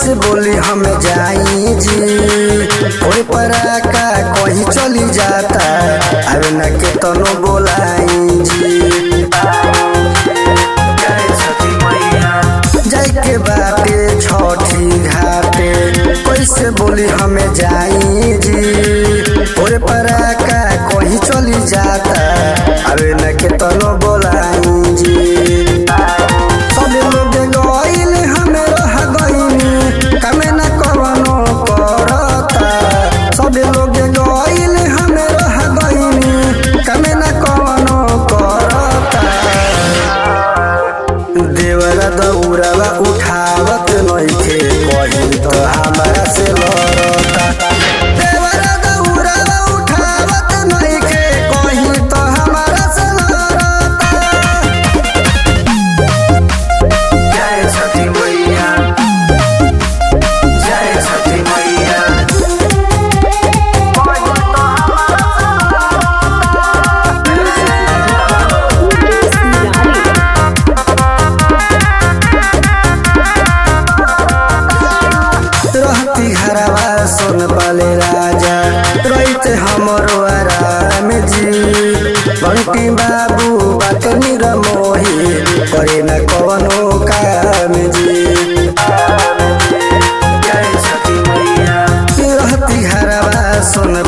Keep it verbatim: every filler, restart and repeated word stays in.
कैसे बोली हम जाई जी ओए परा का कहीं चली जाता अरे न के तनो बोलाई जी जाए के बाटे छठी घाटे कैसे बोली हम जाई जी ओए परा का कहीं चली जाता अरे न के तनो बोलाई जी दौड़वा उठावत नइखे कहीं तो हमारा से लड़ता देवरा दौड़वा उठावत नइखे कहीं तो हमारा से लड़ता जय छठी मैया जय छठी मैया रहती घरवा सुन पाले राजा रहते हमरो आराम जी बंटी बाबू बात निरमोही करे न कवनो काम जी रहती घरवा सुन